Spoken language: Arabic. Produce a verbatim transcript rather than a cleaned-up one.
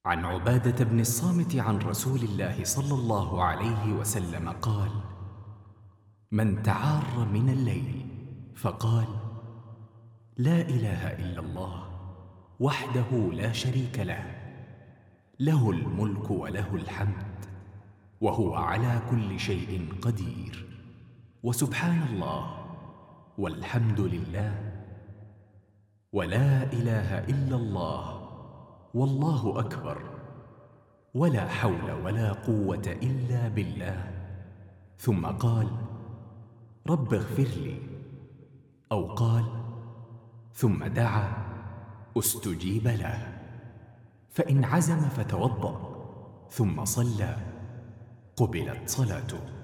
عن عبادة بن الصامت عن رسول الله صلى الله عليه وسلم قال: من تعار من الليل فقال: لا إله إلا الله وحده لا شريك له، له الملك وله الحمد وهو على كل شيء قدير، وسبحان الله والحمد لله ولا إله إلا الله والله أكبر ولا حول ولا قوة إلا بالله، ثم قال: رب اغفر لي، أو قال: ثم دعا استجيب له، فإن عزم فتوضأ ثم صلى قبلت صلاته.